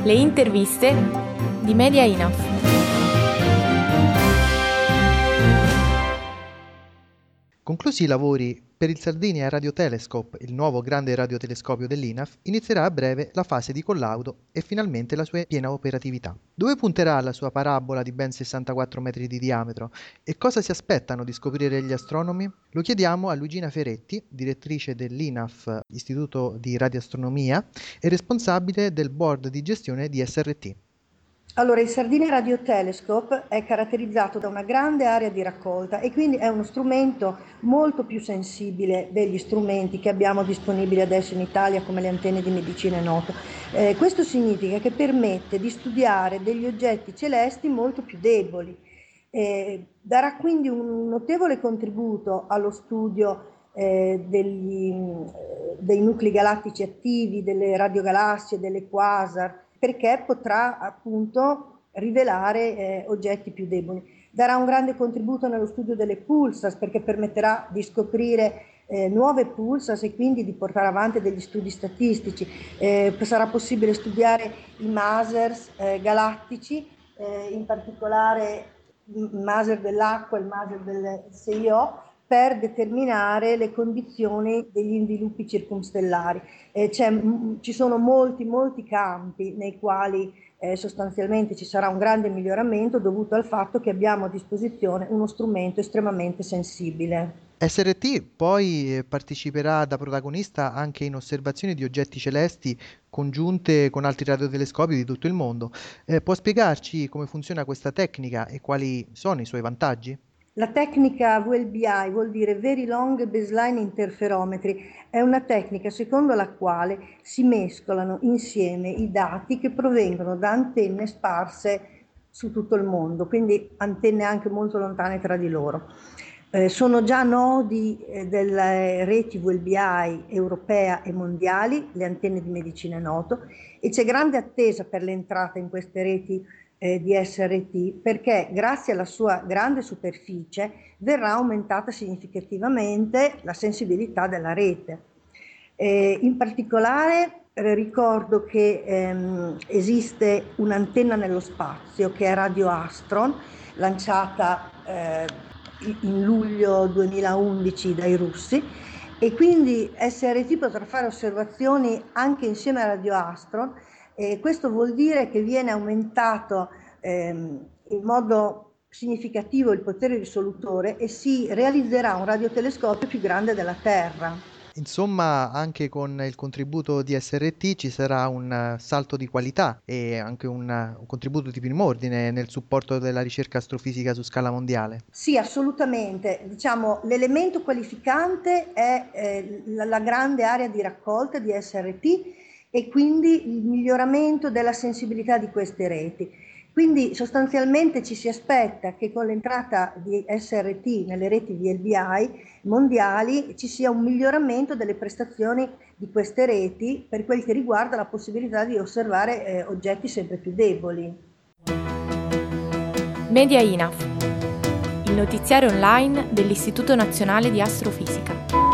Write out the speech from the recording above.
Le interviste di Media Enough. Conclusi i lavori per il Sardinia Radiotelescope, il nuovo grande radiotelescopio dell'INAF, inizierà a breve la fase di collaudo e finalmente la sua piena operatività. Dove punterà la sua parabola di ben 64 metri di diametro e cosa si aspettano di scoprire gli astronomi? Lo chiediamo a Luigina Feretti, direttrice dell'INAF, Istituto di Radioastronomia, e responsabile del board di gestione di SRT. Allora, il Sardinia Radiotelescope è caratterizzato da una grande area di raccolta e quindi è uno strumento molto più sensibile degli strumenti che abbiamo disponibili adesso in Italia come le antenne di medicina noto. Questo significa che permette di studiare degli oggetti celesti molto più deboli. Darà quindi un notevole contributo allo studio dei nuclei galattici attivi, delle radiogalassie, delle quasar, perché potrà appunto rivelare oggetti più deboli. Darà un grande contributo nello studio delle pulsars, perché permetterà di scoprire nuove pulsars e quindi di portare avanti degli studi statistici. Sarà possibile studiare i masers galattici, in particolare il maser dell'acqua e il maser del CIO, per determinare le condizioni degli inviluppi circumstellari. Ci sono molti campi nei quali sostanzialmente ci sarà un grande miglioramento dovuto al fatto che abbiamo a disposizione uno strumento estremamente sensibile. SRT poi parteciperà da protagonista anche in osservazioni di oggetti celesti congiunte con altri radiotelescopi di tutto il mondo. Può spiegarci come funziona questa tecnica e quali sono i suoi vantaggi? La tecnica VLBI vuol dire Very Long Baseline Interferometry, è una tecnica secondo la quale si mescolano insieme i dati che provengono da antenne sparse su tutto il mondo, quindi antenne anche molto lontane tra di loro. Sono già nodi delle reti VLBI europea e mondiali, le antenne di medicina noto, e c'è grande attesa per l'entrata in queste reti di SRT, perché grazie alla sua grande superficie verrà aumentata significativamente la sensibilità della rete. In particolare ricordo che esiste un'antenna nello spazio che è Radio Astron, lanciata in luglio 2011 dai russi, e quindi SRT potrà fare osservazioni anche insieme a Radio Astron. Questo vuol dire che viene aumentato in modo significativo il potere risolutore e si realizzerà un radiotelescopio più grande della Terra. Insomma, anche con il contributo di SRT ci sarà un salto di qualità e anche un contributo di primo ordine nel supporto della ricerca astrofisica su scala mondiale. Sì, assolutamente. Diciamo, l'elemento qualificante è la grande area di raccolta di SRT e quindi il miglioramento della sensibilità di queste reti. Quindi sostanzialmente ci si aspetta che con l'entrata di SRT nelle reti VLBI mondiali ci sia un miglioramento delle prestazioni di queste reti per quel che riguarda la possibilità di osservare oggetti sempre più deboli. Media Enough, il notiziario online dell'Istituto Nazionale di Astrofisica.